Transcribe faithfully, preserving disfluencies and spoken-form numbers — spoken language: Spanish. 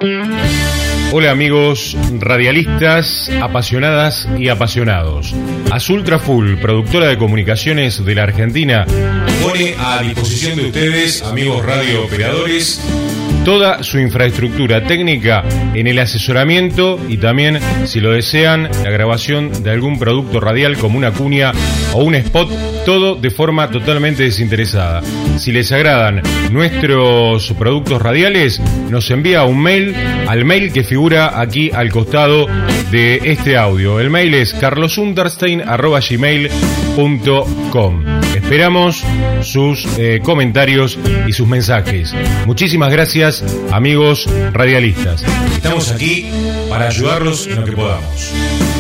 Hola amigos radialistas, apasionadas y apasionados. Azultra Full, productora de comunicaciones de la Argentina, pone a disposición de ustedes, amigos radiooperadores, toda su infraestructura técnica en el asesoramiento y también, si lo desean, la grabación de algún producto radial como una cuña o un spot, todo de forma totalmente desinteresada. Si les agradan nuestros productos radiales, nos envía un mail al mail que figura aquí al costado de este audio. El mail es carlosunderstein arroba gmail punto com. Esperamos sus eh, comentarios y sus mensajes. Muchísimas gracias, amigos radialistas. Estamos aquí para ayudarlos en lo que podamos.